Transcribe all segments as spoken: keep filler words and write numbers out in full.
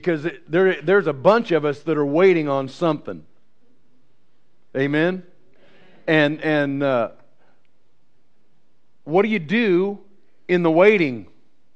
because it, there, there's a bunch of us that are waiting on something. Amen? And, and uh, what do you do in the waiting?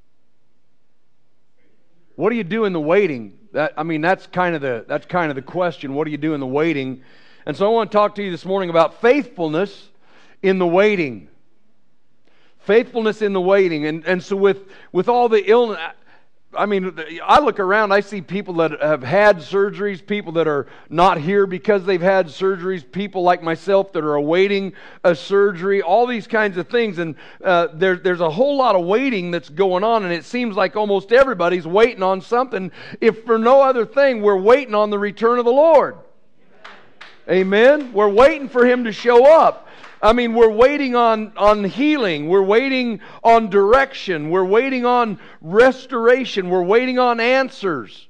What do you do in the waiting? That, I mean, that's kind of the that's kind of the question. What do you do in the waiting? And so I want to talk to you this morning about faithfulness in the waiting. Faithfulness in the waiting. And and so with with all the illness, I mean, I look around, I see people that have had surgeries, people that are not here because they've had surgeries, people like myself that are awaiting a surgery, all these kinds of things. And uh, there, there's a whole lot of waiting that's going on, and it seems like almost everybody's waiting on something. If for no other thing, we're waiting on the return of the Lord. Amen? We're waiting for Him to show up. I mean, we're waiting on, on healing. We're waiting on direction. We're waiting on restoration. We're waiting on answers.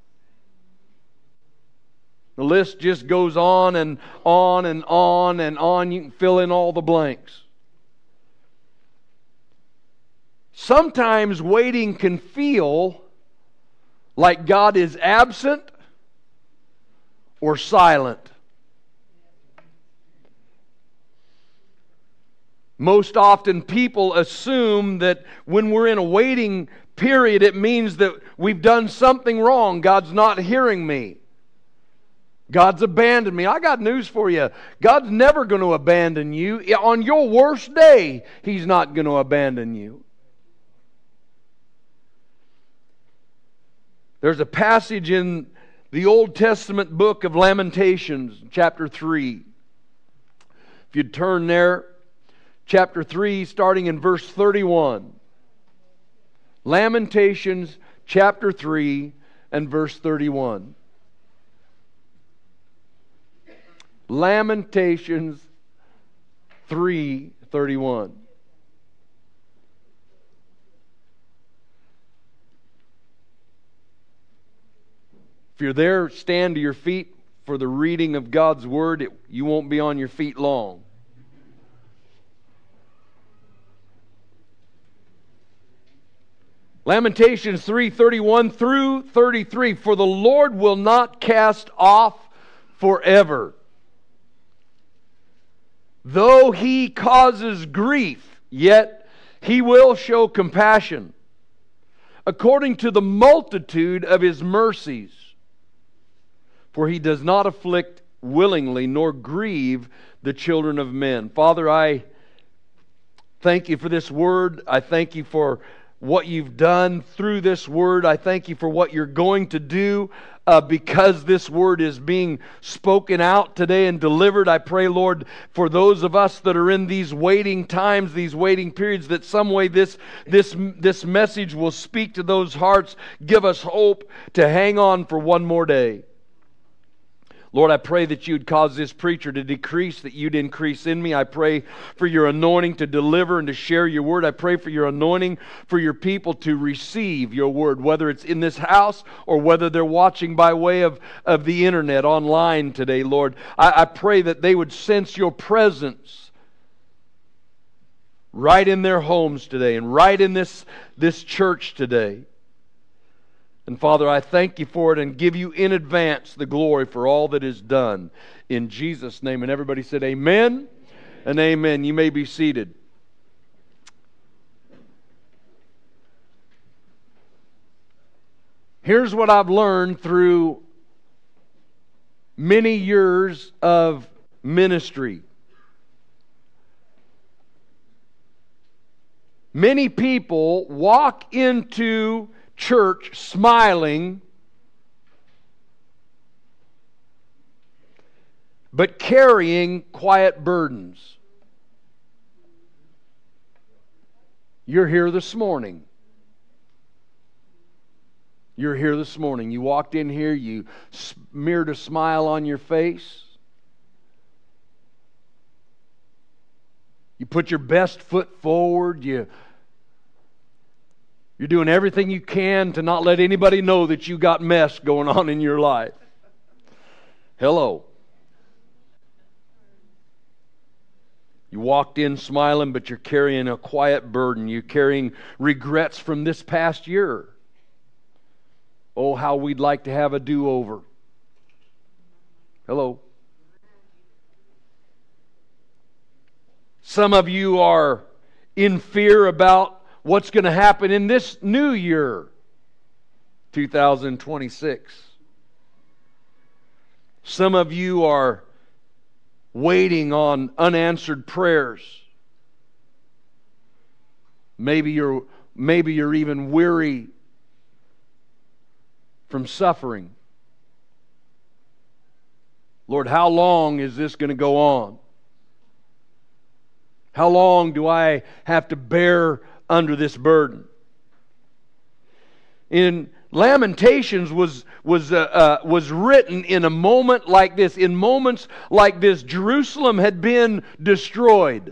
The list just goes on and on and on and on. You can fill in all the blanks. Sometimes waiting can feel like God is absent or silent. Most often people assume that when we're in a waiting period, it means that we've done something wrong. God's not hearing me. God's abandoned me. I got news for you. God's never going to abandon you. On your worst day, He's not going to abandon you. There's a passage in the Old Testament book of Lamentations, chapter three. If you'd turn there, chapter three, starting in verse thirty-one. Lamentations, chapter three, and verse thirty-one. Lamentations three, thirty-one. If you're there, stand to your feet for the reading of God's Word. It, you won't be on your feet long. Lamentations three, thirty-one through thirty-three. For the Lord will not cast off forever. Though He causes grief, yet He will show compassion, according to the multitude of His mercies. For He does not afflict willingly, nor grieve the children of men. Father, I thank You for this Word. I thank You for what You've done through this Word. I thank You for what You're going to do uh, because this Word is being spoken out today and delivered. I pray, Lord, for those of us that are in these waiting times, these waiting periods, that some way this, this, this message will speak to those hearts. Give us hope to hang on for one more day. Lord, I pray that You'd cause this preacher to decrease, that You'd increase in me. I pray for Your anointing to deliver and to share Your Word. I pray for Your anointing for Your people to receive Your Word, whether it's in this house or whether they're watching by way of, of the internet online today, Lord. I, I pray that they would sense Your presence right in their homes today and right in this, this church today. And Father, I thank You for it and give You in advance the glory for all that is done. In Jesus' name. And everybody said amen and amen. You may be seated. Here's what I've learned through many years of ministry. Many people walk into church smiling, but carrying quiet burdens. You're here this morning. You're here this morning. You walked in here, you smeared a smile on your face. You put your best foot forward. You You're doing everything you can to not let anybody know that you got mess going on in your life. Hello. You walked in smiling, but you're carrying a quiet burden. You're carrying regrets from this past year. Oh, how we'd like to have a do-over. Hello. Some of you are in fear about what's going to happen in this new year, two thousand twenty-six. Some of you are waiting on unanswered prayers. Maybe you're, maybe you're even weary from suffering. Lord, how long is this going to go on? How long do I have to bear under this burden? In Lamentations was was uh, uh, was written in a moment like this. In moments like this, Jerusalem had been destroyed.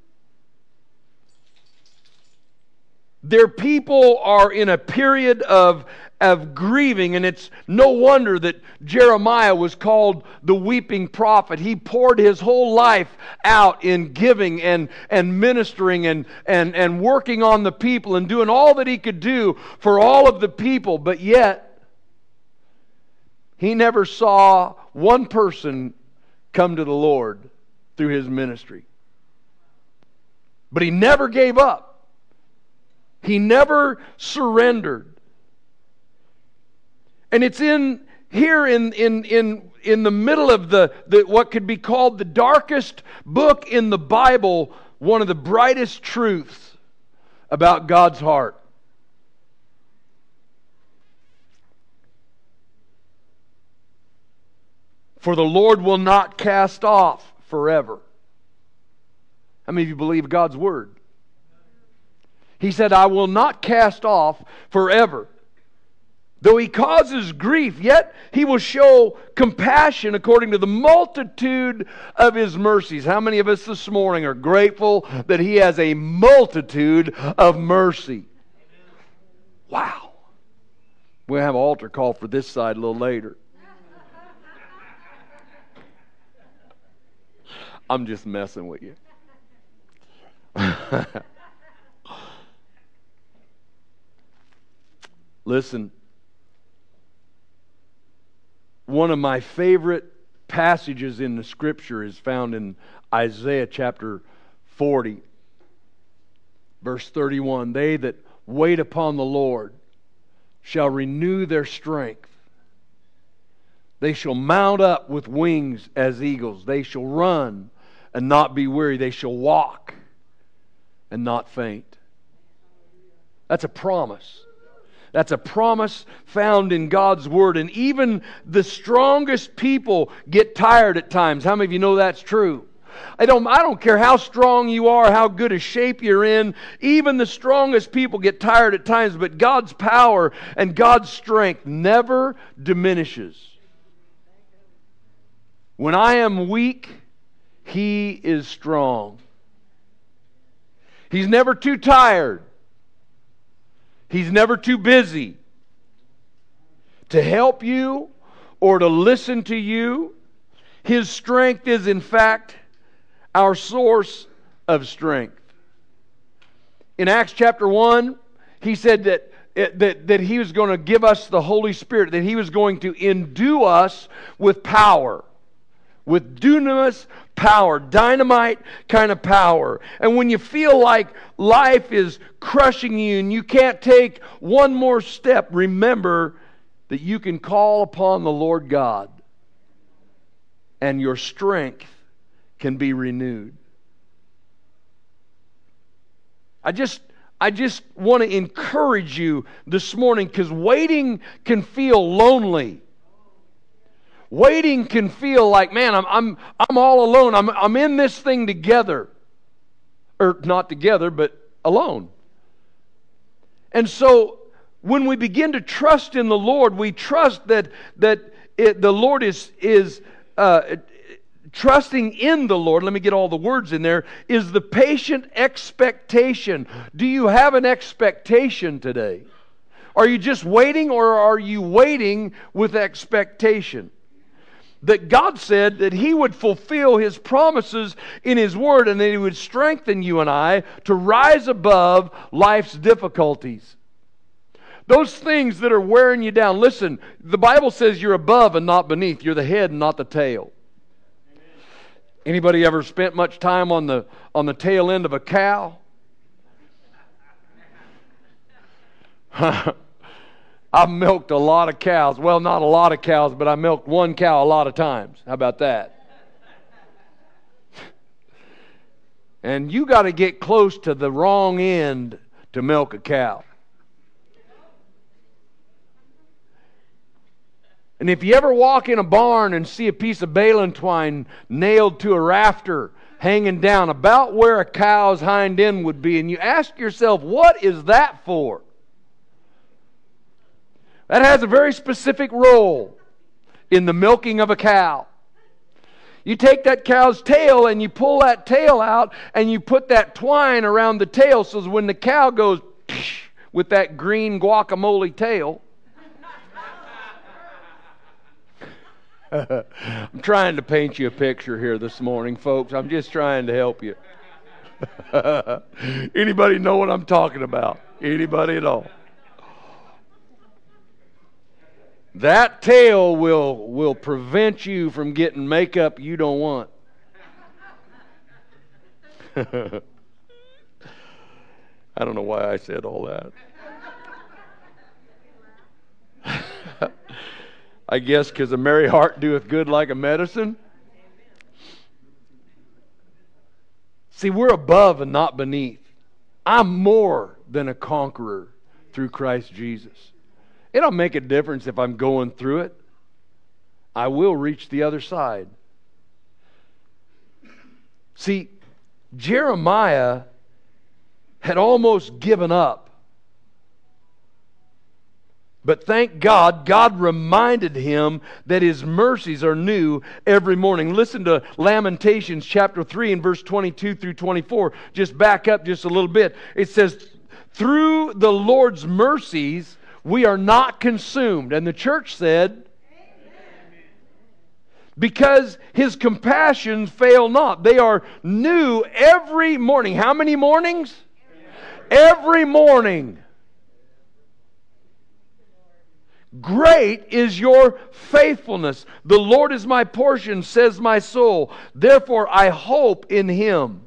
Their people are in a period of of grieving, and it's no wonder that Jeremiah was called the weeping prophet. He poured his whole life out in giving and, and ministering and, and, and working on the people and doing all that he could do for all of the people, but yet he never saw one person come to the Lord through his ministry. But he never gave up. He never surrendered. And it's in here in in in in the middle of the, the what could be called the darkest book in the Bible, one of the brightest truths about God's heart. For the Lord will not cast off forever. How many of you believe God's word? He said, I will not cast off forever. Though He causes grief, yet He will show compassion according to the multitude of His mercies. How many of us this morning are grateful that He has a multitude of mercy? Wow. We'll have an altar call for this side a little later. I'm just messing with you. Listen. One of my favorite passages in the Scripture is found in Isaiah chapter forty, verse thirty-one. They that wait upon the Lord shall renew their strength. They shall mount up with wings as eagles. They shall run and not be weary. They shall walk and not faint. That's a promise. That's a promise found in God's Word. And even the strongest people get tired at times. How many of you know that's true? I don't, I don't care how strong you are, how good a shape you're in. Even the strongest people get tired at times. But God's power and God's strength never diminishes. When I am weak, He is strong. He's never too tired. He's never too busy to help you or to listen to you. His strength is, in fact, our source of strength. In Acts chapter one, he said that, that, that He was going to give us the Holy Spirit, that He was going to endue us with power. With dunamis power, dynamite kind of power. And when you feel like life is crushing you and you can't take one more step, remember that you can call upon the Lord God and your strength can be renewed. I just I just want to encourage you this morning, because waiting can feel lonely. Waiting can feel like, man, I'm I'm I'm all alone. I'm I'm in this thing together. Or not together, but alone. And so when we begin to trust in the Lord, we trust that that it, the Lord is is uh, trusting in the Lord. Let me get all the words in there. Is the patient expectation. Do you have an expectation today? Are you just waiting, or are you waiting with expectation? That God said that He would fulfill His promises in His Word, and that He would strengthen you and I to rise above life's difficulties. Those things that are wearing you down. Listen, the Bible says you're above and not beneath. You're the head and not the tail. Anybody ever spent much time on the on the tail end of a cow? I've milked a lot of cows. Well, not a lot of cows, but I milked one cow a lot of times. How about that? And you got to get close to the wrong end to milk a cow. And if you ever walk in a barn and see a piece of baling twine nailed to a rafter hanging down about where a cow's hind end would be, and you ask yourself, what is that for? That has a very specific role in the milking of a cow. You take that cow's tail and you pull that tail out and you put that twine around the tail so that when the cow goes with that green guacamole tail. I'm trying to paint you a picture here this morning, folks. I'm just trying to help you. Anybody know what I'm talking about? Anybody at all? That tail will, will prevent you from getting makeup you don't want. I don't know why I said all that. I guess because a merry heart doeth good like a medicine. See, we're above and not beneath. I'm more than a conqueror through Christ Jesus. It don't make a difference if I'm going through it. I will reach the other side. See, Jeremiah had almost given up. But thank God, God reminded him that His mercies are new every morning. Listen to Lamentations chapter three and verse twenty-two through twenty-four. Just back up just a little bit. It says, through the Lord's mercies we are not consumed. And the church said, amen. Because His compassions fail not. They are new every morning. How many mornings? Every morning. Great is your faithfulness. The Lord is my portion, says my soul. Therefore I hope in Him.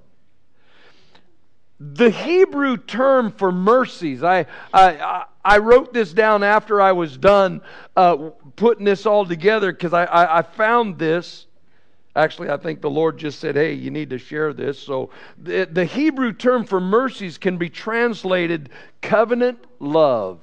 The Hebrew term for mercies, I, I, I wrote this down after I was done uh, putting this all together because I, I, I found this. Actually, I think the Lord just said, hey, you need to share this. So the, the Hebrew term for mercies can be translated covenant love.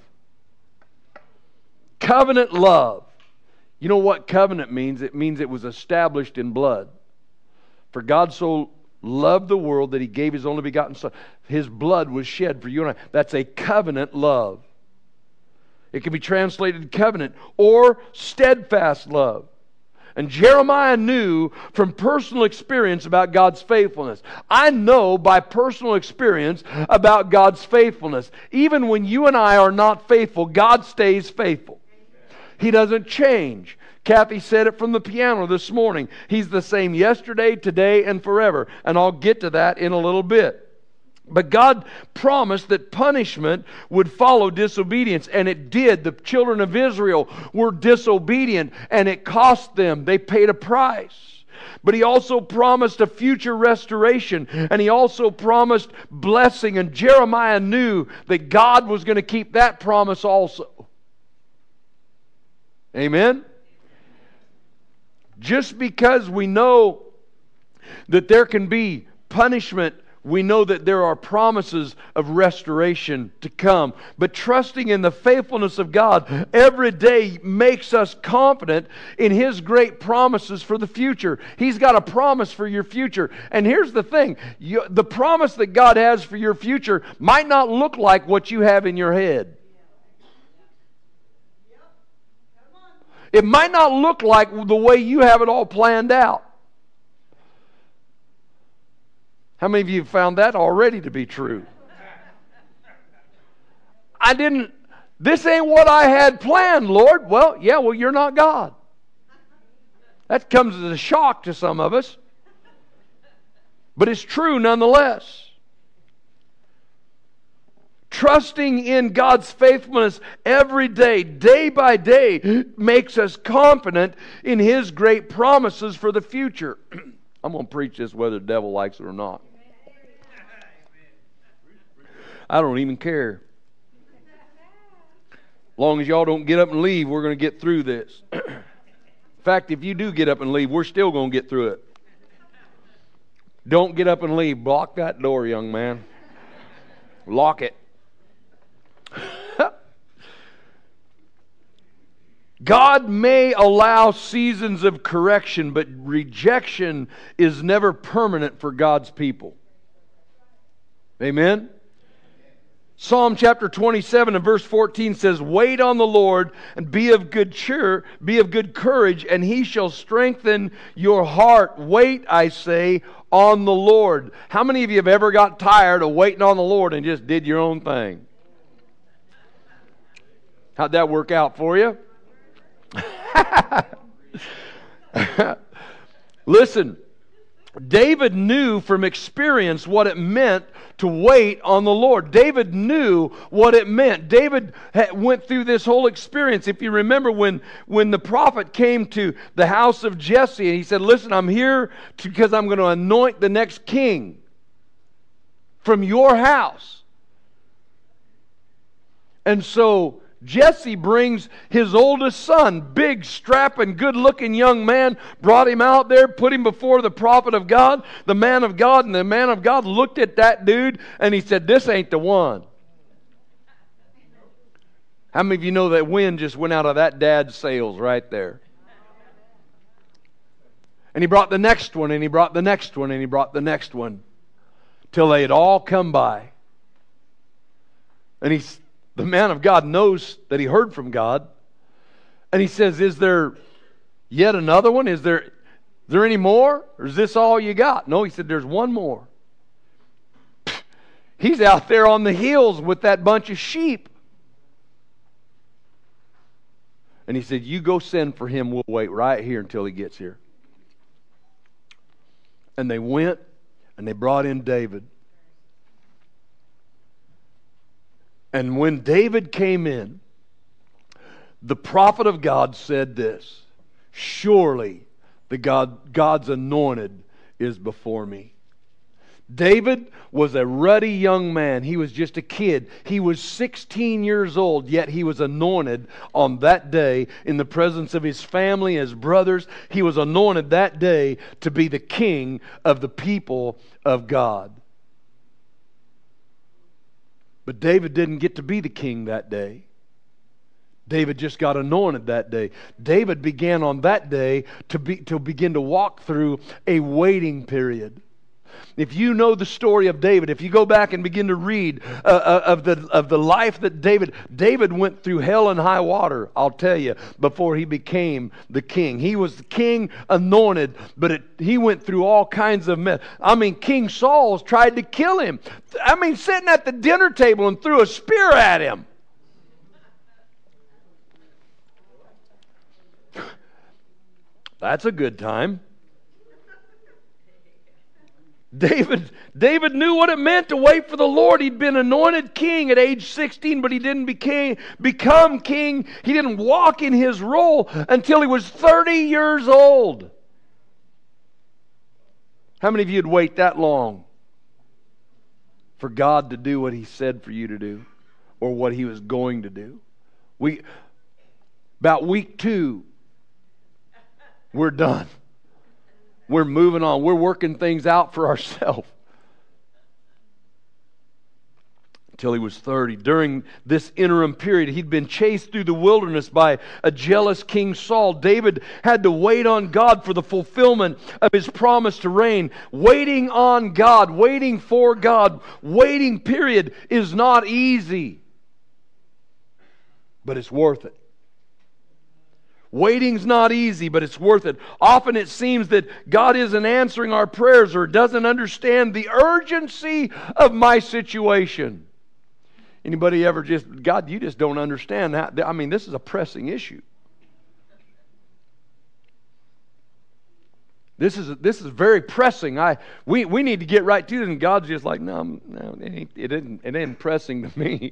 Covenant love. You know what covenant means? It means it was established in blood. For God so loved the world that He gave His only begotten Son. His blood was shed for you and I. That's a covenant love. It can be translated covenant or steadfast love. And Jeremiah knew from personal experience about God's faithfulness. I know by personal experience about God's faithfulness. Even when you and I are not faithful, God stays faithful. He doesn't change. Kathy said it from the piano this morning. He's the same yesterday, today, and forever. And I'll get to that in a little bit. But God promised that punishment would follow disobedience, and it did. The children of Israel were disobedient, and it cost them. They paid a price. But He also promised a future restoration, and He also promised blessing, and Jeremiah knew that God was going to keep that promise also. Amen? Just because we know that there can be punishment, we know that there are promises of restoration to come. But trusting in the faithfulness of God every day makes us confident in His great promises for the future. He's got a promise for your future. And here's the thing. You, the promise that God has for your future might not look like what you have in your head. It might not look like the way you have it all planned out. How many of you have found that already to be true? I didn't, this ain't what I had planned, Lord. Well, yeah, well, you're not God. That comes as a shock to some of us. But it's true nonetheless. Trusting in God's faithfulness every day, day by day, makes us confident in His great promises for the future. I'm going to preach this whether the devil likes it or not. I don't even care. As long as y'all don't get up and leave, we're going to get through this. In fact, if you do get up and leave, we're still going to get through it. Don't get up and leave. Block that door, young man. Lock it. God may allow seasons of correction, but rejection is never permanent for God's people. Amen? Psalm chapter twenty-seven and verse fourteen says, "Wait on the Lord and be of good cheer, be of good courage, and He shall strengthen your heart." Wait, I say, on the Lord. How many of you have ever got tired of waiting on the Lord and just did your own thing? How'd that work out for you? Listen, David knew from experience what it meant to wait on the Lord. David knew what it meant. David went through this whole experience. If you remember when, when the prophet came to the house of Jesse and he said, "Listen, I'm here to, because I'm going to anoint the next king from your house." And so Jesse brings his oldest son, big, strapping, good-looking young man, brought him out there, put him before the prophet of God, the man of God, and the man of God looked at that dude and he said, "This ain't the one." How many of you know that wind just went out of that dad's sails right there? And he brought the next one, and he brought the next one, and he brought the next one, till they had all come by. And he's The man of God knows that he heard from God. And he says, "Is there yet another one? Is there, is there any more? Or is this all you got?" No, he said, "There's one more." He's out there on the hills with that bunch of sheep. And he said, "You go send for him. We'll wait right here until he gets here." And they went and they brought in David. And when David came in, the prophet of God said this, "Surely the God, God's anointed is before me." David was a ruddy young man. He was just a kid. He was sixteen years old, yet he was anointed on that day in the presence of his family, his brothers. He was anointed that day to be the king of the people of God. But David didn't get to be the king that day. David just got anointed that day. David began on that day to be to begin to walk through a waiting period. If you know the story of David, if you go back and begin to read uh, uh, of the of the life that David, David went through hell and high water, I'll tell you, before he became the king. He was the king anointed, but it, he went through all kinds of mess. I mean, King Saul tried to kill him. I mean, sitting at the dinner table and threw a spear at him. That's a good time. David, David knew what it meant to wait for the Lord. He'd been anointed king at age sixteen, but he didn't became, become king. He didn't walk in his role until he was thirty years old. How many of you would wait that long for God to do what He said for you to do, or what He was going to do? We, about week two, we're done. We're moving on. We're working things out for ourselves. Until he was thirty. During this interim period, he'd been chased through the wilderness by a jealous King Saul. David had to wait on God for the fulfillment of his promise to reign. Waiting on God, waiting for God, waiting period is not easy. But it's worth it. Waiting's not easy, but it's worth it. Often it seems that God isn't answering our prayers or doesn't understand the urgency of my situation. Anybody ever just, God, you just don't understand that. I mean, this is a pressing issue. This is this is very pressing. I we, we need to get right to it. And God's just like, no, no, it ain't, it isn't it ain't pressing to me.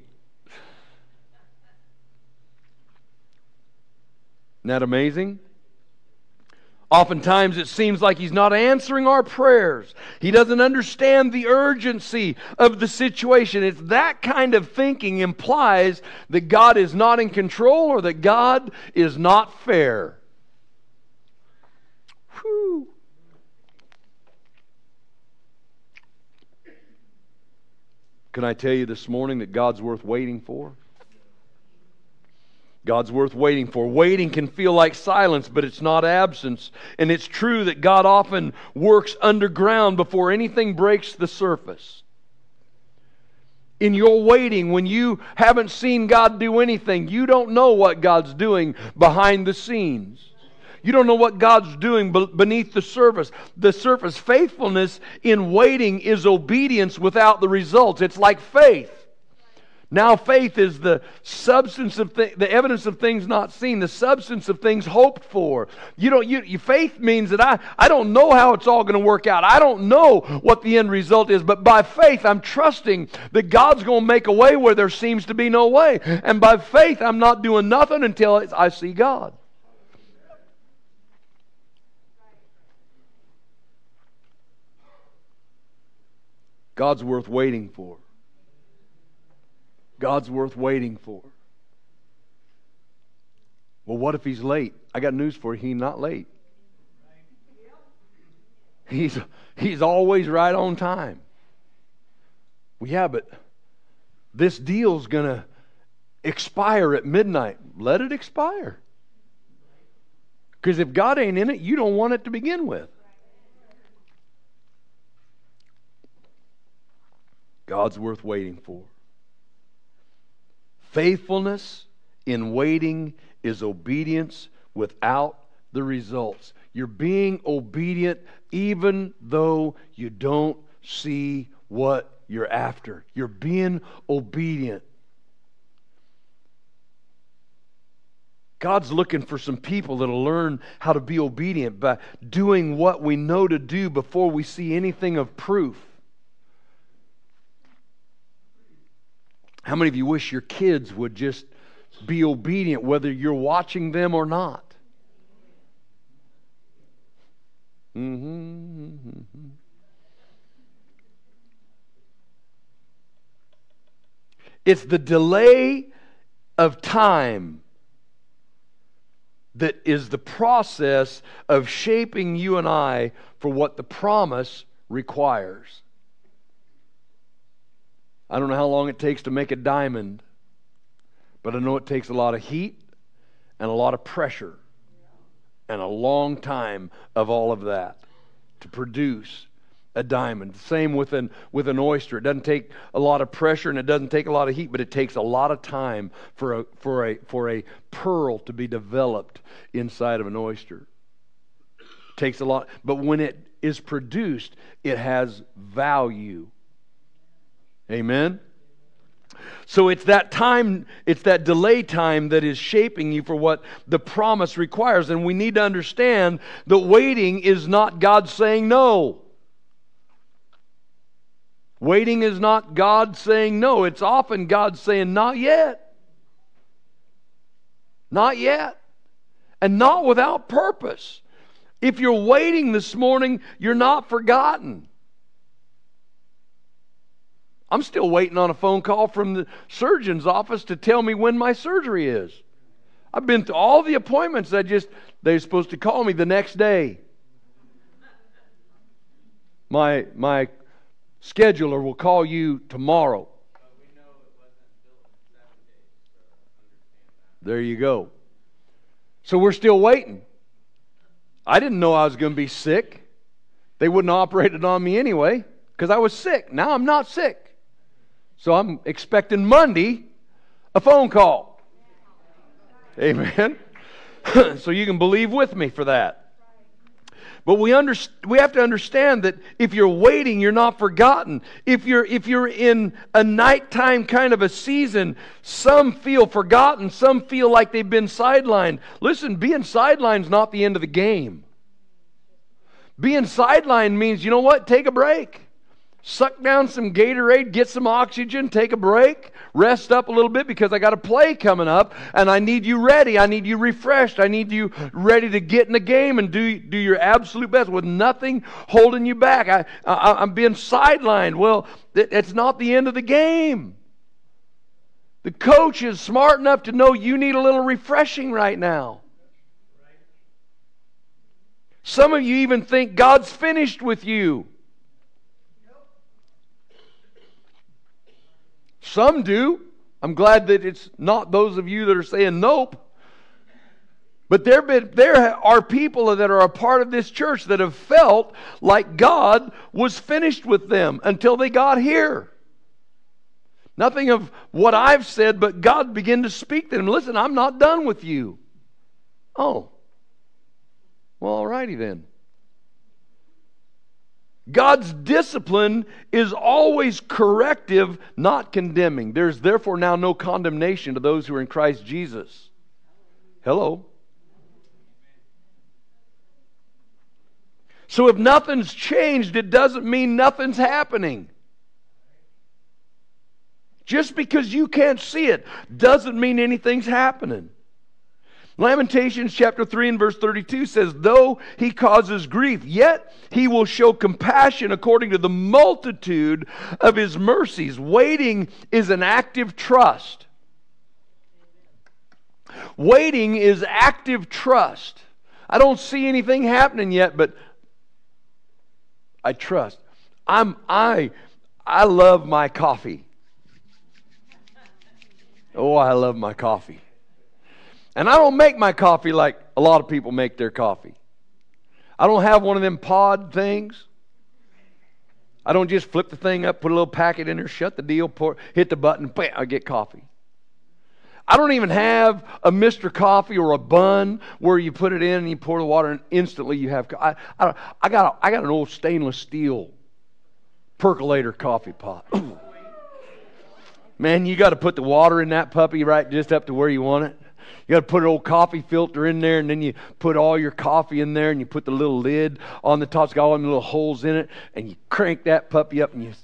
Isn't that amazing? Oftentimes it seems like He's not answering our prayers. He doesn't understand the urgency of the situation. It's that kind of thinking implies that God is not in control or that God is not fair. Whew. Can I tell you this morning that God's worth waiting for? God's worth waiting for. Waiting can feel like silence, but it's not absence. And it's true that God often works underground before anything breaks the surface. In your waiting, when you haven't seen God do anything, you don't know what God's doing behind the scenes. You don't know what God's doing beneath the surface. The surface. Faithfulness in waiting is obedience without the results. It's like faith. Now faith is the substance of th- the evidence of things not seen, the substance of things hoped for. You don't. You, you, faith means that I, I don't know how it's all going to work out. I don't know what the end result is, but by faith I'm trusting that God's going to make a way where there seems to be no way. And by faith I'm not doing nothing until I see God. God's worth waiting for. God's worth waiting for. Well, what if He's late? I got news for you. He's not late. He's, he's always right on time. Well, yeah, but this deal's going to expire at midnight. Let it expire. Because if God ain't in it, you don't want it to begin with. God's worth waiting for. Faithfulness in waiting is obedience without the results. You're being obedient even though you don't see what you're after. You're being obedient. God's looking for some people that'll learn how to be obedient by doing what we know to do before we see anything of proof. How many of you wish your kids would just be obedient whether you're watching them or not? Mm-hmm, mm-hmm. It's the delay of time that is the process of shaping you and I for what the promise requires. I don't know how long it takes to make a diamond, but I know it takes a lot of heat and a lot of pressure and a long time of all of that to produce a diamond. Same with an, with an oyster. It doesn't take a lot of pressure and it doesn't take a lot of heat, but it takes a lot of time for a, for a, for a pearl to be developed inside of an oyster. It takes a lot, but when it is produced, it has value. Amen? So it's that time, it's that delay time that is shaping you for what the promise requires. And we need to understand that waiting is not God saying no. Waiting is not God saying no. It's often God saying not yet. Not yet. And not without purpose. If you're waiting this morning, you're not forgotten. I'm still waiting on a phone call from the surgeon's office to tell me when my surgery is. I've been to all the appointments. I just, they're supposed to call me the next day. My, my scheduler will call you tomorrow. There you go. So we're still waiting. I didn't know I was going to be sick. They wouldn't have operated on me anyway because I was sick. Now I'm not sick. So I'm expecting Monday a phone call. Amen. So you can believe with me for that. But we under, we have to understand that if you're waiting, you're not forgotten. If you're if you're in a nighttime kind of a season, some feel forgotten, some feel like they've been sidelined. Listen, being sidelined is not the end of the game. Being sidelined means, you know what? Take a break. Suck down some Gatorade, get some oxygen, take a break, rest up a little bit because I got a play coming up and I need you ready. I need you refreshed. I need you ready to get in the game and do, do your absolute best with nothing holding you back. I, I, I'm being sidelined. Well, it, it's not the end of the game. The coach is smart enough to know you need a little refreshing right now. Some of you even think God's finished with you. Some do. I'm glad that it's not those of you that are saying nope. But there, been, there are people that are a part of this church that have felt like God was finished with them until they got here. Nothing of what I've said, but God began to speak to them. Listen, I'm not done with you. Oh. Well, all righty then. God's discipline is always corrective, not condemning. There's therefore now no condemnation to those who are in Christ Jesus. Hello. So if nothing's changed, it doesn't mean nothing's happening. Just because you can't see it doesn't mean anything's happening. Lamentations chapter three and verse thirty-two says, though he causes grief, yet he will show compassion according to the multitude of his mercies. Waiting is an active trust. Waiting is active trust. I don't see anything happening yet, but I trust. I'm I I love my coffee. Oh, I love my coffee. And I don't make my coffee like a lot of people make their coffee. I don't have one of them pod things. I don't just flip the thing up, put a little packet in there, shut the deal, pour, hit the button, bam, I get coffee. I don't even have a Mister Coffee or a bun where you put it in and you pour the water and instantly you have. I, I, I got a, I got an old stainless steel percolator coffee pot. Man, you got to put the water in that puppy right just up to where you want it. You got to put an old coffee filter in there, and then you put all your coffee in there, and you put the little lid on the top. It's got all them little holes in it, and you crank that puppy up, and you...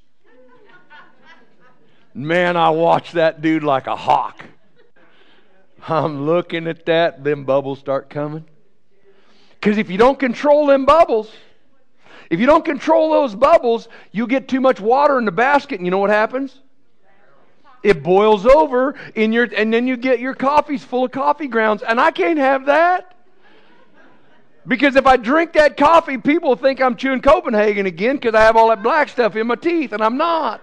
Man, I watch that dude like a hawk. I'm looking at that, them bubbles start coming. Because if you don't control them bubbles, if you don't control those bubbles, you get too much water in the basket, and you know what happens? It boils over in your, and then you get your coffees full of coffee grounds. And I can't have that. Because if I drink that coffee, people think I'm chewing Copenhagen again because I have all that black stuff in my teeth, and I'm not.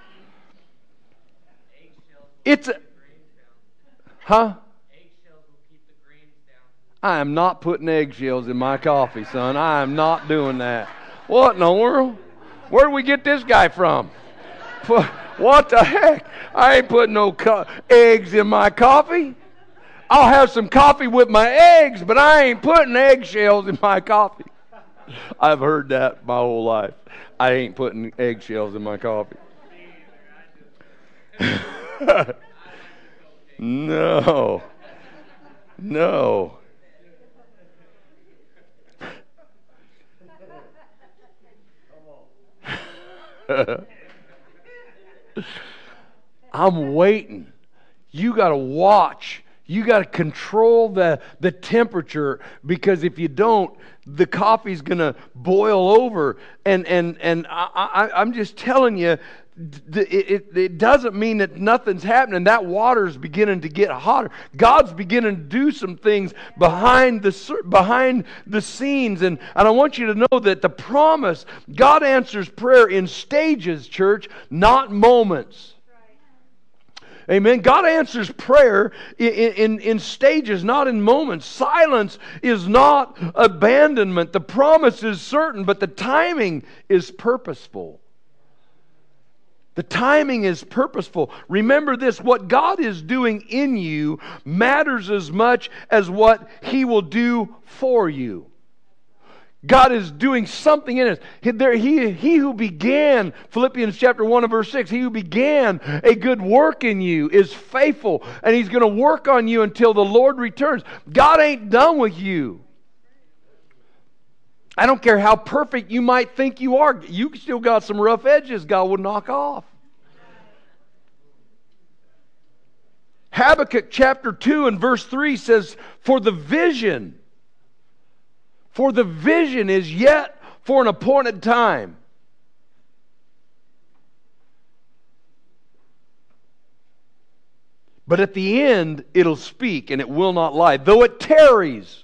It's a, huh? I am not putting eggshells in my coffee, son. I am not doing that. What in the world? Where did we get this guy from? What the heck? I ain't putting no co- eggs in my coffee. I'll have some coffee with my eggs, but I ain't putting eggshells in my coffee. I've heard that my whole life. I ain't putting eggshells in my coffee. No. No. I'm waiting. You got to watch. You got to control the, the temperature, because if you don't, the coffee's going to boil over. And and and I, I, I'm just telling you, it, it, it doesn't mean that nothing's happening. That water's beginning to get hotter. God's beginning to do some things behind the behind the scenes. And, and I want you to know that the promise, God answers prayer in stages, church, not moments. Amen. God answers prayer in, in, in stages, not in moments. Silence is not abandonment. The promise is certain, but the timing is purposeful. The timing is purposeful. Remember this, what God is doing in you matters as much as what He will do for you. God is doing something in us. He, there, he, he who began, Philippians chapter one and verse six, he who began a good work in you is faithful, and He's going to work on you until the Lord returns. God ain't done with you. I don't care how perfect you might think you are. You still got some rough edges God will knock off. Habakkuk chapter two and verse three says, For the vision, for the vision is yet for an appointed time. But at the end, it'll speak and it will not lie. Though it tarries,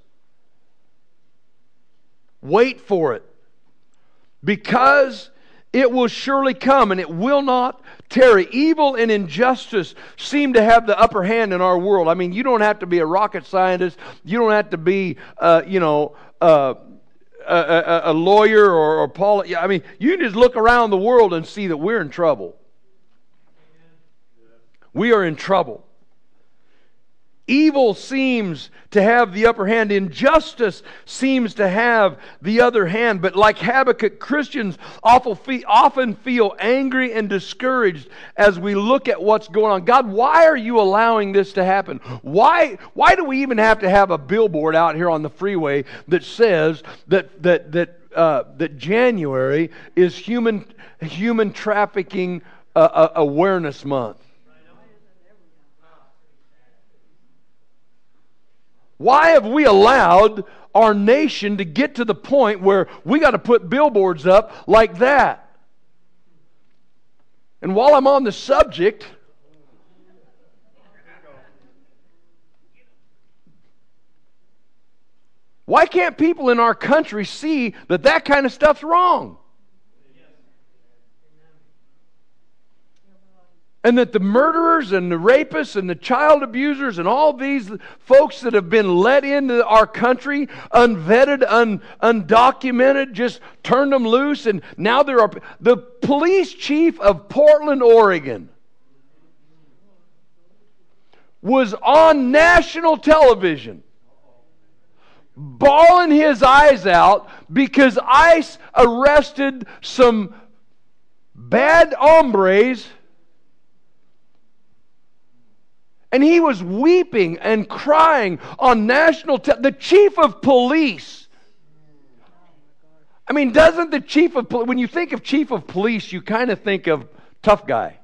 wait for it, because it will surely come and it will not tarry. Evil and injustice seem to have the upper hand in our world. I mean, you don't have to be a rocket scientist. You don't have to be, uh, you know, uh, a, a, a lawyer or, or poli- I mean, you can just look around the world and see that we're in trouble. We are in trouble. Evil seems to have the upper hand. Injustice seems to have the other hand. But like Habakkuk, Christians often feel angry and discouraged as we look at what's going on. God, why are you allowing this to happen? Why, why do we even have to have a billboard out here on the freeway that says that that that uh, that January is human human trafficking uh, uh, awareness month? Why have we allowed our nation to get to the point where we got to put billboards up like that? And while I'm on the subject, why can't people in our country see that that kind of stuff's wrong? And that the murderers and the rapists and the child abusers and all these folks that have been let into our country, unvetted, un, undocumented, just turned them loose. And now there are... The police chief of Portland, Oregon was on national television bawling his eyes out because ICE arrested some bad hombres. And he was weeping and crying on national television. The chief of police. I mean, doesn't the chief of police... When you think of chief of police, you kind of think of tough guy.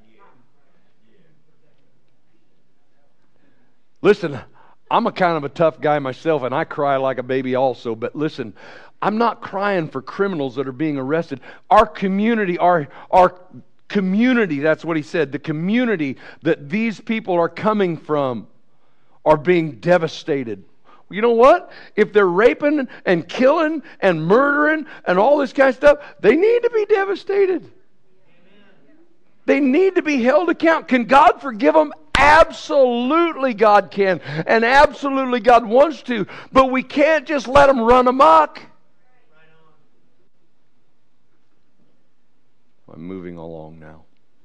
Listen, I'm a kind of a tough guy myself, and I cry like a baby also. But listen, I'm not crying for criminals that are being arrested. Our community, our... our community, that's what he said, the community that these people are coming from are being devastated. You know what? If they're raping and killing and murdering and all this kind of stuff, they need to be devastated. They need to be held account. Can God forgive them? Absolutely God can. And absolutely God wants to. But we can't just let them run amok. I'm moving along now.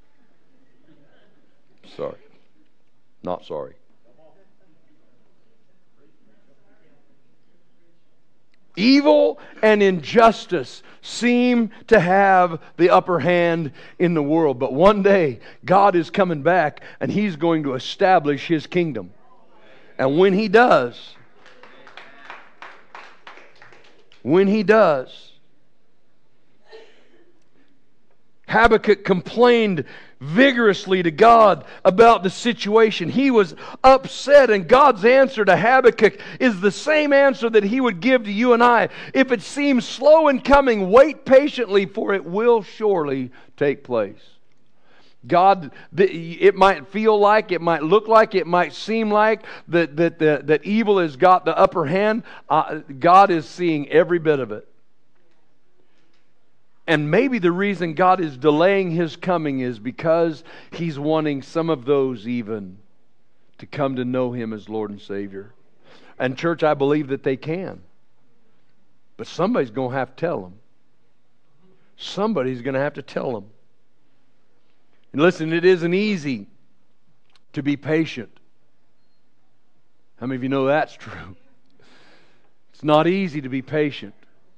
Sorry. Not sorry. Evil and injustice seem to have the upper hand in the world. But one day, God is coming back and He's going to establish His kingdom. And when He does, when He does, Habakkuk complained vigorously to God about the situation. He was upset, and God's answer to Habakkuk is the same answer that He would give to you and I. If it seems slow in coming, wait patiently, for it will surely take place. God, it might feel like, it might look like, it might seem like that, that, that, that evil has got the upper hand. Uh, God is seeing every bit of it. And maybe the reason God is delaying His coming is because He's wanting some of those even to come to know Him as Lord and Savior. And church, I believe that they can. But somebody's going to have to tell them. Somebody's going to have to tell them. And listen, it isn't easy to be patient. How many of you know that's true? It's not easy to be patient.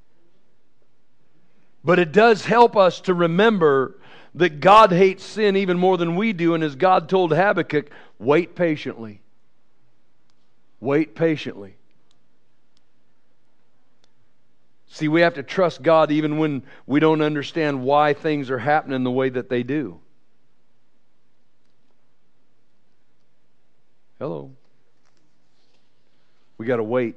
But it does help us to remember that God hates sin even more than we do. And as God told Habakkuk, wait patiently. Wait patiently. See, we have to trust God even when we don't understand why things are happening the way that they do. Hello. We got to wait.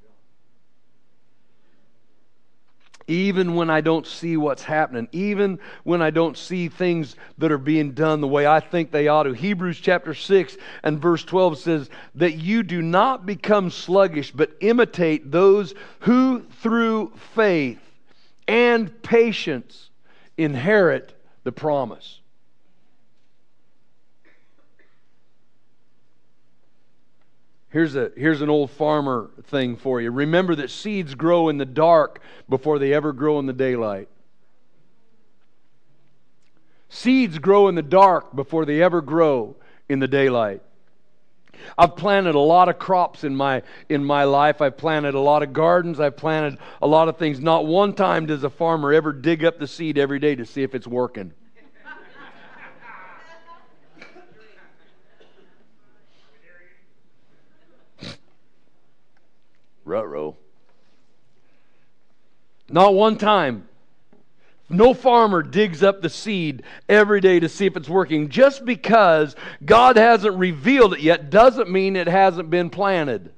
Even when I don't see what's happening, even when I don't see things that are being done the way I think they ought to. Hebrews chapter six and verse twelve says that you do not become sluggish, but imitate those who through faith and patience inherit the promise. Here's a here's an old farmer thing for you. Remember that seeds grow in the dark before they ever grow in the daylight. Seeds grow in the dark before they ever grow in the daylight. I've planted a lot of crops in my in my life. I've planted a lot of gardens. I've planted a lot of things. Not one time does a farmer ever dig up the seed every day to see if it's working. Ruh-roh. Not one time. No farmer digs up the seed every day to see if it's working. Just because God hasn't revealed it yet doesn't mean it hasn't been planted.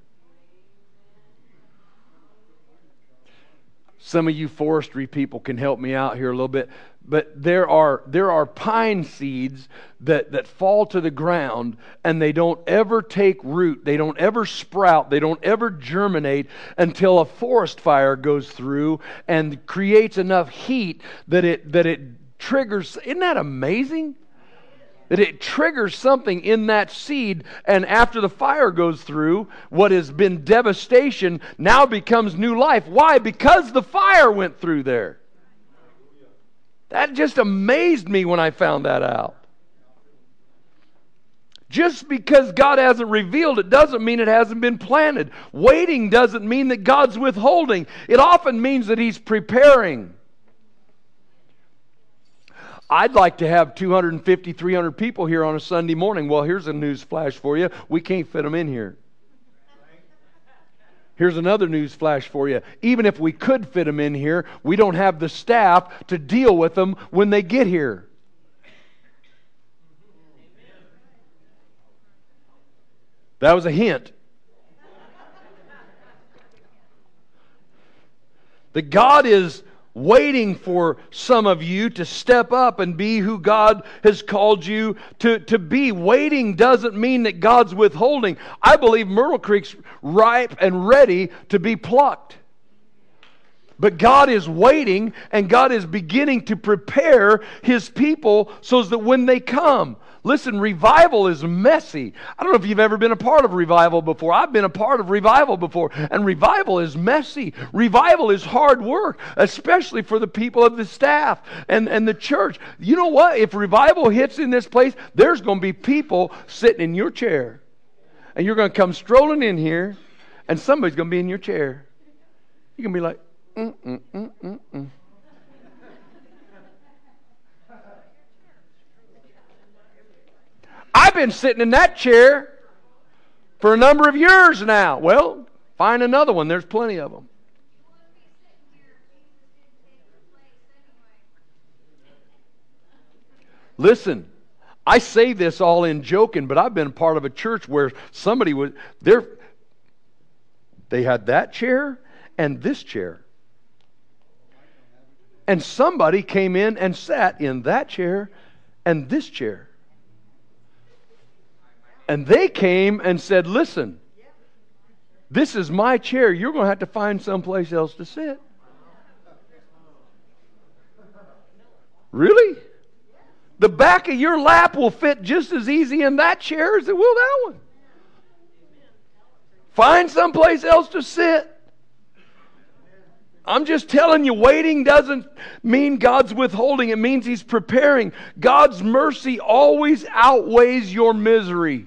Some of you forestry people can help me out here a little bit. But there are there are pine seeds that, that fall to the ground and they don't ever take root. They don't ever sprout. They don't ever germinate until a forest fire goes through and creates enough heat that it that it triggers. Isn't that amazing? That it triggers something in that seed, and after the fire goes through, what has been devastation now becomes new life. Why? Because the fire went through there. That just amazed me when I found that out. Just because God hasn't revealed it doesn't mean it hasn't been planted. Waiting doesn't mean that God's withholding. It often means that He's preparing. I'd like to have two hundred fifty, three hundred people here on a Sunday morning. Well, here's a news flash for you. We can't fit them in here. Here's another news flash for you. Even if we could fit them in here, we don't have the staff to deal with them when they get here. That was a hint. That God is waiting for some of you to step up and be who God has called you to, to be. Waiting doesn't mean that God's withholding. I believe Myrtle Creek's ripe and ready to be plucked. But God is waiting, and God is beginning to prepare His people so that when they come. Listen, revival is messy. I don't know if you've ever been a part of revival before. I've been a part of revival before. And revival is messy. Revival is hard work, especially for the people of the staff and, and the church. You know what? If revival hits in this place, there's going to be people sitting in your chair. And you're going to come strolling in here, and somebody's going to be in your chair. You're going to be like, mm, mm, mm, mm, mm. I've been sitting in that chair for a number of years now. Well, find another one. There's plenty of them. Listen, I say this all in joking, but I've been part of a church where somebody was there. They had that chair and this chair. And somebody came in and sat in that chair and this chair. And they came and said, listen, this is my chair. You're going to have to find someplace else to sit. Really? The back of your lap will fit just as easy in that chair as it will that one. Find someplace else to sit. I'm just telling you, waiting doesn't mean God's withholding. It means He's preparing. God's mercy always outweighs your misery.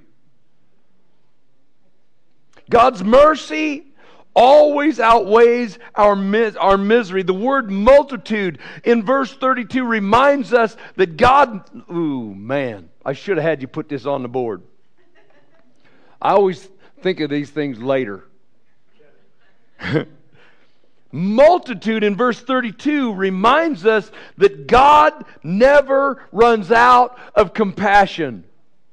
God's mercy always outweighs our, mis- our misery. The word multitude in verse thirty-two reminds us that God... Ooh, man. I should have had you put this on the board. I always think of these things later. Multitude in verse thirty-two reminds us that God never runs out of compassion.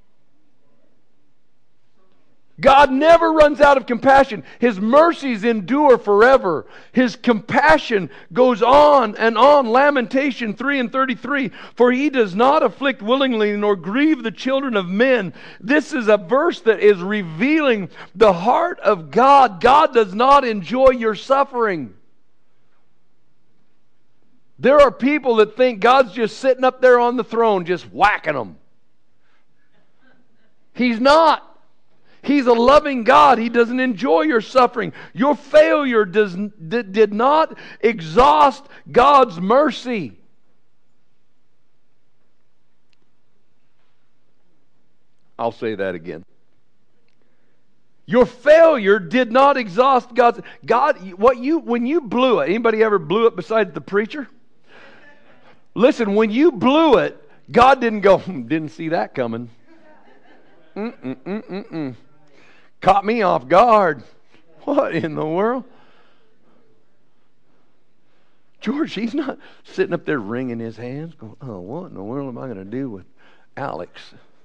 God never runs out of compassion. His mercies endure forever. His compassion goes on and on. Lamentation three and thirty-three. For He does not afflict willingly nor grieve the children of men. This is a verse that is revealing the heart of God. God does not enjoy your suffering. There are people that think God's just sitting up there on the throne just whacking them. He's not. He's a loving God. He doesn't enjoy your suffering. Your failure does, did not exhaust God's mercy. I'll say that again. Your failure did not exhaust God's... God, what you, when you blew it, anybody ever blew it besides the preacher? Listen, when you blew it, God didn't go, hmm, didn't see that coming. Mm-mm-mm-mm-mm. Caught me off guard. What in the world? George, he's not sitting up there wringing his hands going, oh, what in the world am I going to do with Alex?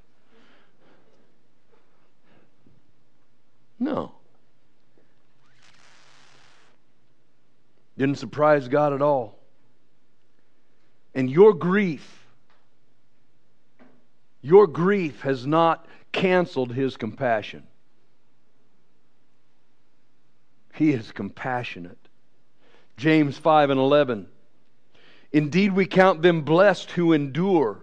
No. Didn't surprise God at all. And your grief, your grief has not canceled His compassion. He is compassionate. James five and eleven. Indeed, we count them blessed who endure.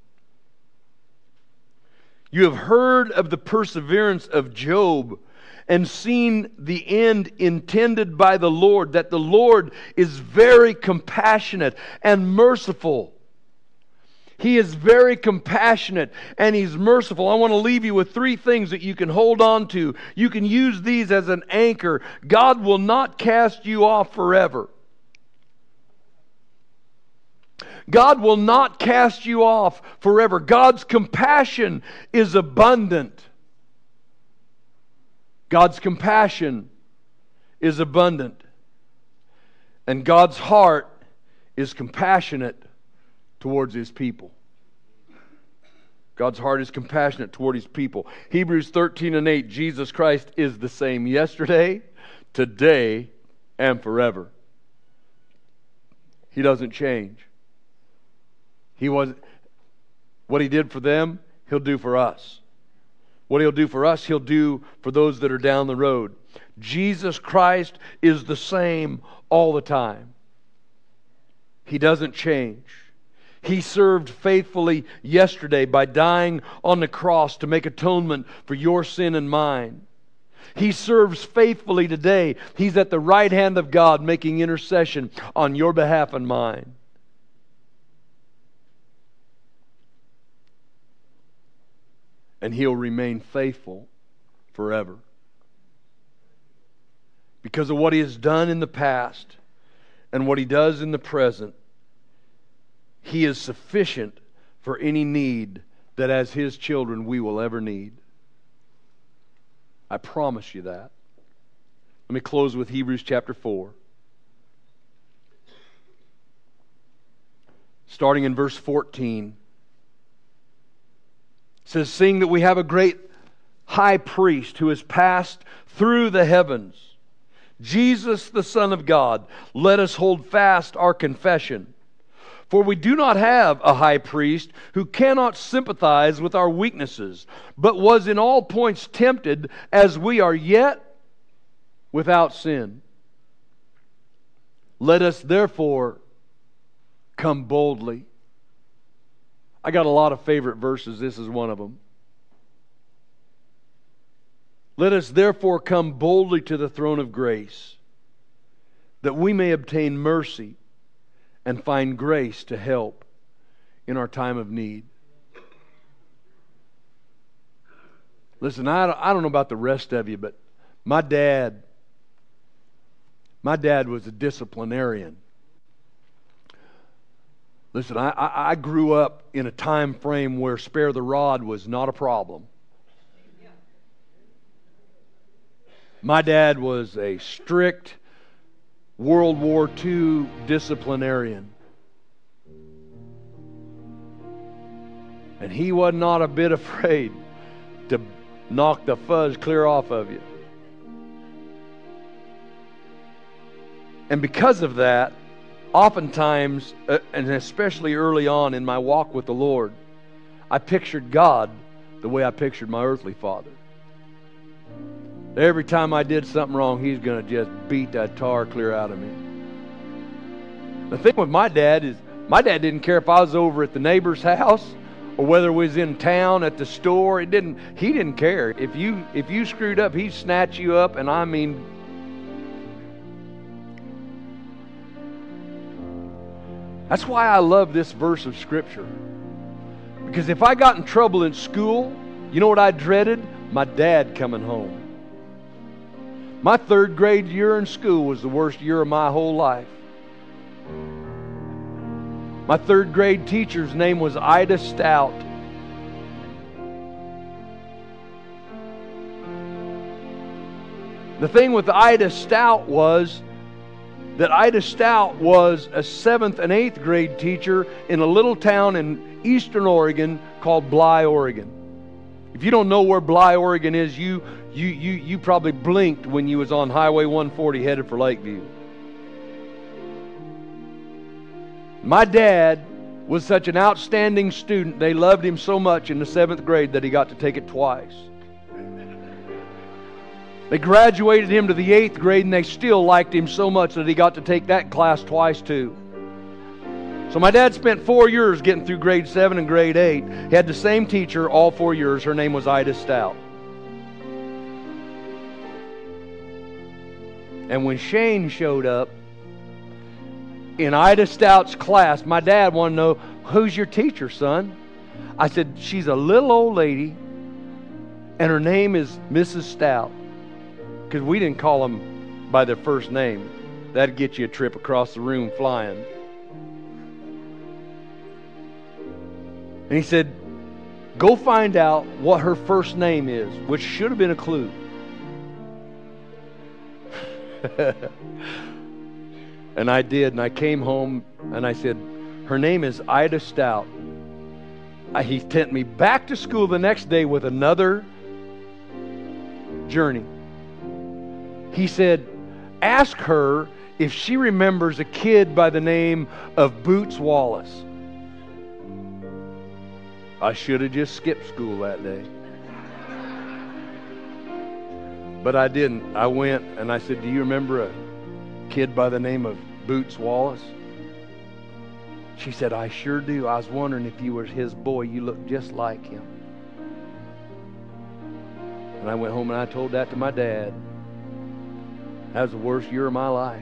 You have heard of the perseverance of Job and seen the end intended by the Lord, that the Lord is very compassionate and merciful. He is very compassionate and He's merciful. I want to leave you with three things that you can hold on to. You can use these as an anchor. God will not cast you off forever. God will not cast you off forever. God's compassion is abundant. God's compassion is abundant. And God's heart is compassionate towards His people. God's heart is compassionate toward His people. Hebrews thirteen and eight, Jesus Christ is the same yesterday, today, and forever. He doesn't change. He was, what He did for them, He'll do for us. What He'll do for us, He'll do for those that are down the road. Jesus Christ is the same all the time. He doesn't change. He served faithfully yesterday by dying on the cross to make atonement for your sin and mine. He serves faithfully today. He's at the right hand of God making intercession on your behalf and mine. And He'll remain faithful forever. Because of what He has done in the past and what He does in the present, He is sufficient for any need that as His children we will ever need. I promise you that. Let me close with Hebrews chapter four. Starting in verse fourteen. It says, seeing that we have a great high priest who has passed through the heavens, Jesus the Son of God, let us hold fast our confession. For we do not have a high priest who cannot sympathize with our weaknesses, but was in all points tempted as we are, yet without sin. Let us therefore come boldly. I got a lot of favorite verses. This is one of them. Let us therefore come boldly to the throne of grace, that we may obtain mercy and find grace to help in our time of need. Listen, I don't, I don't know about the rest of you, but my dad, my dad was a disciplinarian. Listen, I, I, I grew up in a time frame where spare the rod was not a problem. My dad was a strict World War Two disciplinarian. And he was not a bit afraid to knock the fuzz clear off of you. And because of that, oftentimes, uh, and especially early on in my walk with the Lord, I pictured God the way I pictured my earthly father. Every time I did something wrong, he's going to just beat that tar clear out of me. The thing with my dad is, my dad didn't care if I was over at the neighbor's house or whether it was in town at the store. It didn't. He didn't care. If you if you screwed up, he'd snatch you up, and I mean, that's why I love this verse of Scripture. Because if I got in trouble in school, you know what I dreaded? My dad coming home. My third grade year in school was the worst year of my whole life. My third grade teacher's name was Ida Stout. The thing with Ida Stout was that Ida Stout was a seventh and eighth grade teacher in a little town in eastern Oregon called Bly, Oregon. If you don't know where Bly, Oregon is, you you you you probably blinked when you was on Highway one forty headed for Lakeview. My dad was such an outstanding student, they loved him so much in the seventh grade that he got to take it twice. They graduated him to the eighth grade and they still liked him so much that he got to take that class twice too. So my dad spent four years getting through grade seven and grade eight. He had the same teacher all four years. Her name was Ida Stout. And when Shane showed up in Ida Stout's class, my dad wanted to know, who's your teacher, son? I said, she's a little old lady and her name is Missus Stout. Because we didn't call them by their first name. That'd get you a trip across the room flying. And he said, go find out what her first name is, which should have been a clue. And I did, and I came home and I said, her name is Ida Stout. I, he sent me back to school the next day with another journey. He said, ask her if she remembers a kid by the name of Boots Wallace. I should have just skipped school that day. But I didn't. I went and I said, do you remember a kid by the name of Boots Wallace? She said, I sure do. I was wondering if you were his boy. You look just like him. And I went home and I told that to my dad. That was the worst year of my life.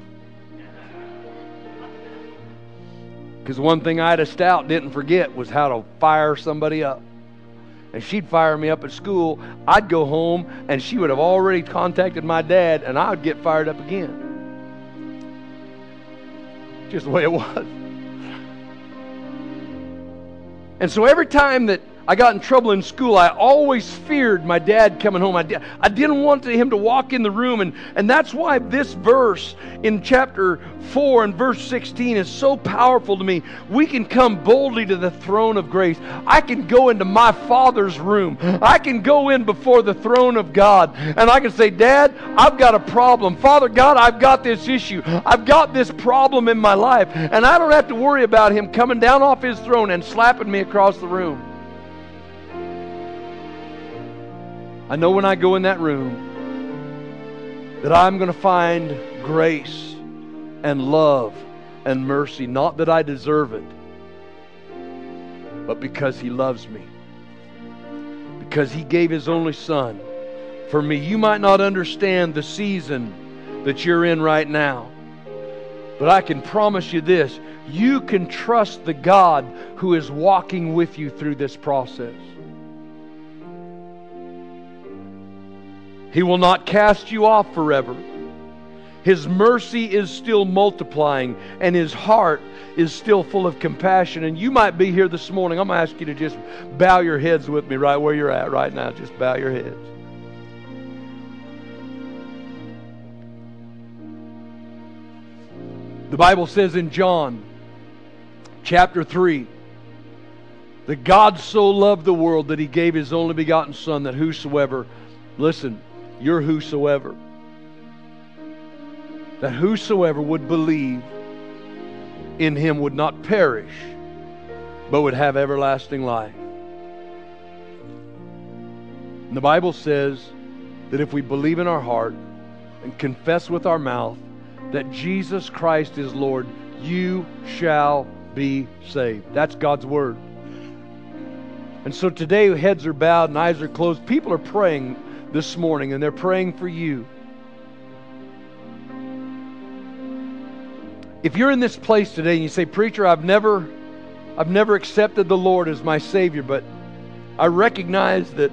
Because one thing Ida Stout didn't forget was how to fire somebody up. And she'd fire me up at school. I'd go home and she would have already contacted my dad and I would get fired up again. Just the way it was. And so every time that I got in trouble in school, I always feared my dad coming home. I, di- I didn't want him to walk in the room. And, and that's why this verse in chapter four and verse sixteen is so powerful to me. We can come boldly to the throne of grace. I can go into my Father's room. I can go in before the throne of God. And I can say, Dad, I've got a problem. Father God, I've got this issue. I've got this problem in my life. And I don't have to worry about Him coming down off His throne and slapping me across the room. I know when I go in that room that I'm going to find grace and love and mercy. Not that I deserve it, but because He loves me. Because He gave His only Son for me. You might not understand the season that you're in right now, but I can promise you this. You can trust the God who is walking with you through this process. He will not cast you off forever. His mercy is still multiplying and His heart is still full of compassion. And you might be here this morning. I'm going to ask you to just bow your heads with me right where you're at right now. Just bow your heads. The Bible says in John chapter three that God so loved the world that He gave His only begotten Son, that whosoever, listen, you're whosoever, that whosoever would believe in Him would not perish, but would have everlasting life. And the Bible says that if we believe in our heart and confess with our mouth that Jesus Christ is Lord, you shall be saved. That's God's Word. And so today, heads are bowed and eyes are closed. People are praying this morning, and they're praying for you. If you're in this place today and you say, "Preacher, I've never, I've never accepted the Lord as my Savior, but I recognize that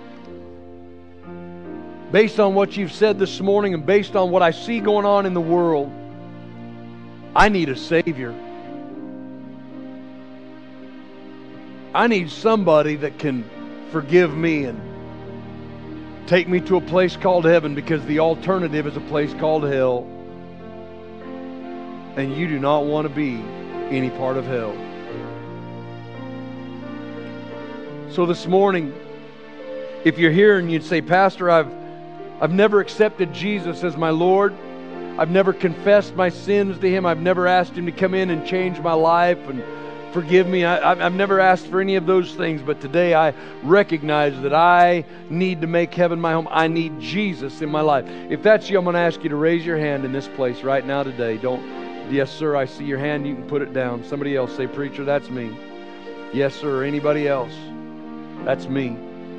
based on what you've said this morning and based on what I see going on in the world, I need a Savior. I need somebody that can forgive me and take me to a place called heaven, because the alternative is a place called hell. And you do not want to be any part of hell." So this morning, if you're here and you'd say, "Pastor, I've I've never accepted Jesus as my Lord. I've never confessed my sins to Him. I've never asked Him to come in and change my life and forgive me. I, I've never asked for any of those things, but today I recognize that I need to make heaven my home. I need Jesus in my life." If that's you, I'm going to ask you to raise your hand in this place right now today. Don't, "Yes, sir, I see your hand." You can put it down. Somebody else say, "Preacher, that's me." "Yes, sir." Anybody else? "That's me."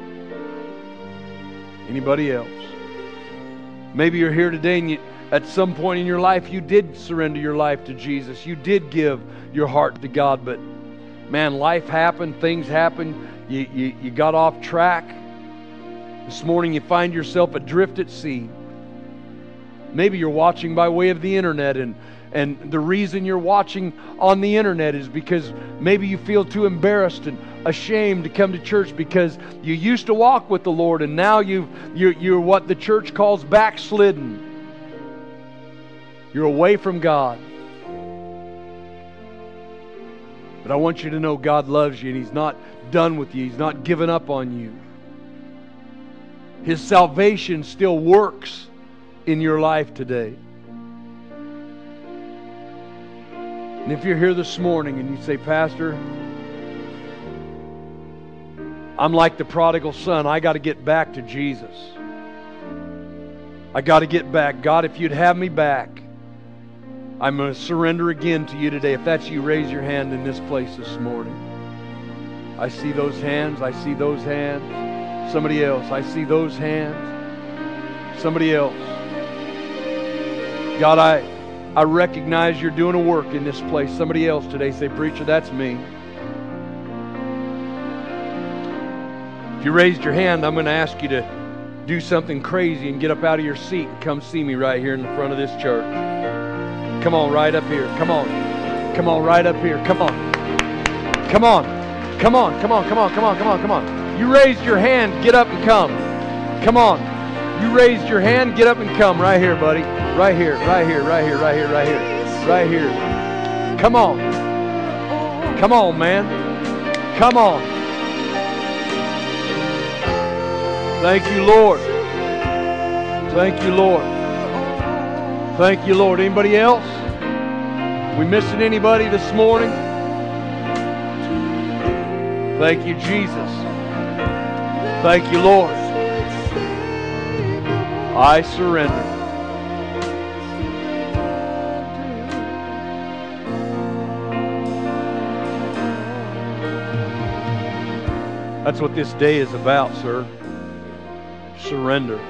Anybody else? Maybe you're here today and you, at some point in your life you did surrender your life to Jesus. You did give your heart to God, but man, life happened, things happened, you, you, you got off track. This morning you find yourself adrift at sea. Maybe you're watching by way of the internet, and And the reason you're watching on the internet is because maybe you feel too embarrassed and ashamed to come to church because you used to walk with the Lord and now you've, you're, you're what the church calls backslidden. You're away from God. But I want you to know God loves you and He's not done with you. He's not given up on you. His salvation still works in your life today. And if you're here this morning and you say, "Pastor, I'm like the prodigal son. I got to get back to Jesus. I got to get back. God, if you'd have me back, I'm going to surrender again to you today." If that's you, raise your hand in this place this morning. I see those hands. I see those hands. Somebody else. I see those hands. Somebody else. God, I... I recognize you're doing a work in this place. Somebody else today say, "Preacher, that's me." If you raised your hand, I'm going to ask you to do something crazy and get up out of your seat and come see me right here in the front of this church. Come on, right up here. Come on. Come on, right up here. Come on. Come on. Come on. Come on. Come on. Come on. Come on. Come on. You raised your hand. Get up and come. Come on. You raised your hand. Get up and come right here, buddy. Right here, right here, right here, right here, right here, right here. Come on. Come on, man. Come on. Thank you, Lord. Thank you, Lord. Thank you, Lord. Anybody else? We missing anybody this morning? Thank you, Jesus. Thank you, Lord. I surrender. That's what this day is about, sir. Surrender.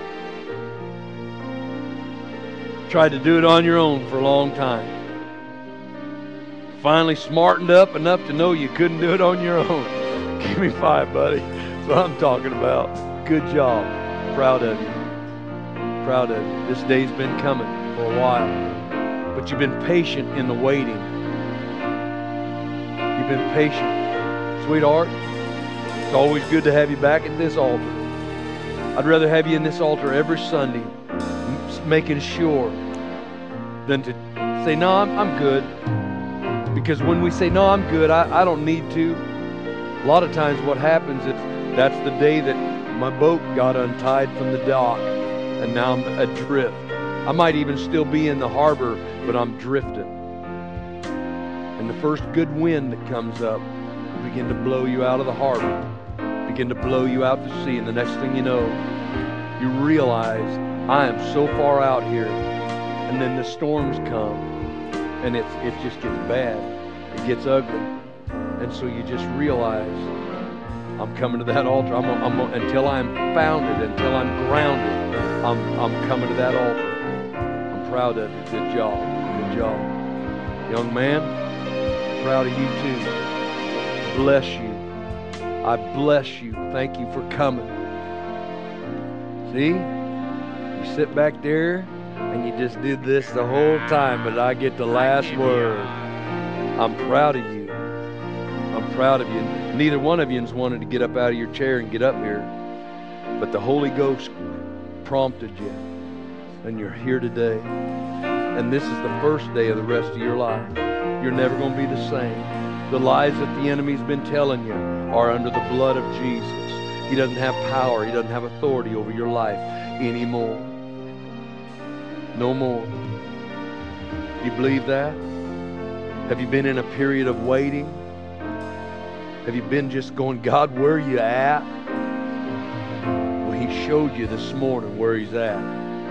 Tried to do it on your own for a long time. Finally smartened up enough to know you couldn't do it on your own. Give me five, buddy. That's what I'm talking about. Good job. Proud of you. Proud of you. This day's been coming for a while. But you've been patient in the waiting. You've been patient. Sweetheart, it's always good to have you back at this altar. I'd rather have you in this altar every Sunday, making sure than to say, no, I'm, I'm good. Because when we say, no, I'm good, I, I don't need to, a lot of times what happens is that's the day that my boat got untied from the dock and now I'm adrift. I might even still be in the harbor, but I'm drifting. And the first good wind that comes up will begin to blow you out of the harbor, begin to blow you out to sea, and the next thing you know, you realize, I am so far out here. And then the storms come, and it's, it just gets bad. It gets ugly. And so you just realize, I'm coming to that altar. I'm, I'm, until I'm founded, until I'm grounded, I'm, I'm coming to that altar. I'm proud of you. Good job. Good job. Young man, proud of you too. Bless you. I bless you. Thank you for coming. See? You sit back there and you just did this the whole time, but I get the last word. I'm proud of you. I'm proud of you. Neither one of yous wanted to get up out of your chair and get up here, but the Holy Ghost prompted you, and you're here today. And this is the first day of the rest of your life. You're never going to be the same. The lies that the enemy's been telling you are under the blood of Jesus. He doesn't have power. He doesn't have authority over your life anymore. No more. Do you believe that? Have you been in a period of waiting? Have you been just going, God, where are you at? Well, He showed you this morning where He's at.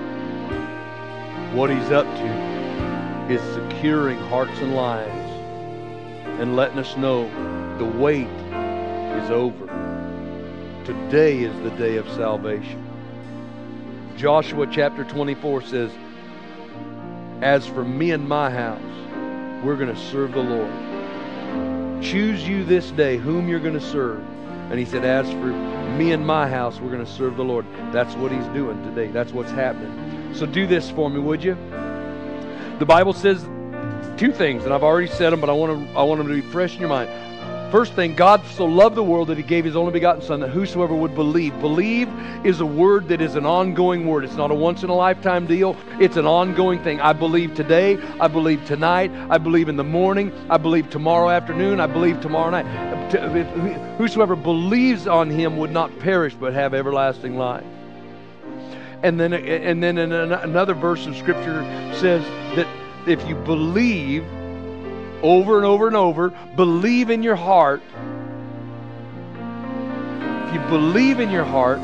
What He's up to is securing hearts and lives and letting us know the wait is over. Today is the day of salvation. Joshua chapter twenty-four says, as for me and my house, we're going to serve the Lord. Choose you this day whom you're going to serve. And he said, as for me and my house, we're going to serve the Lord. That's what He's doing today. That's what's happening. So do this for me, would you? The Bible says two things, and I've already said them, but I want to I want them to be fresh in your mind. First thing, God so loved the world that He gave His only begotten Son, that whosoever would believe. Believe is a word that is an ongoing word. It's not a once-in-a-lifetime deal. It's an ongoing thing. I believe today. I believe tonight. I believe in the morning. I believe tomorrow afternoon. I believe tomorrow night. Whosoever believes on Him would not perish but have everlasting life. And then, and then in another verse of Scripture says that if you believe over and over and over, believe in your heart. If you believe in your heart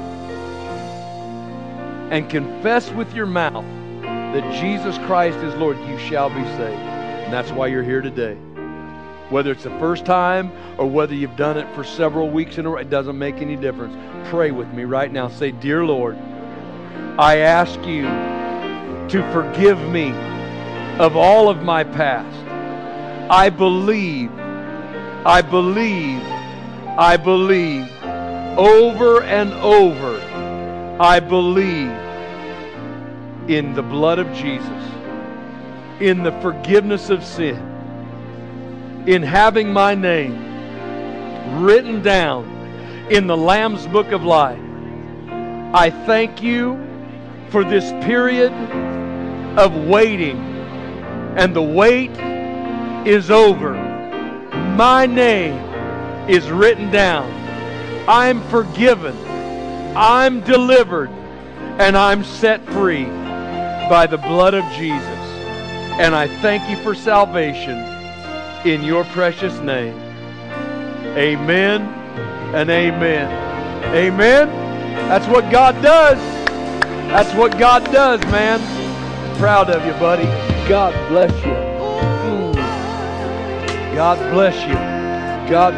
and confess with your mouth that Jesus Christ is Lord, you shall be saved. And that's why you're here today. Whether it's the first time or whether you've done it for several weeks in a row, it doesn't make any difference. Pray with me right now. Say, dear Lord, I ask you to forgive me of all of my past. I believe, I believe, I believe, over and over, I believe in the blood of Jesus, in the forgiveness of sin, in having my name written down in the Lamb's Book of Life. I thank you for this period of waiting, and the wait is over. My name is written down. I'm forgiven. I'm delivered. And I'm set free by the blood of Jesus. And I thank you for salvation in your precious name. Amen and amen. Amen. That's what God does. That's what God does, man. Proud of you, buddy. God bless you. God bless you. God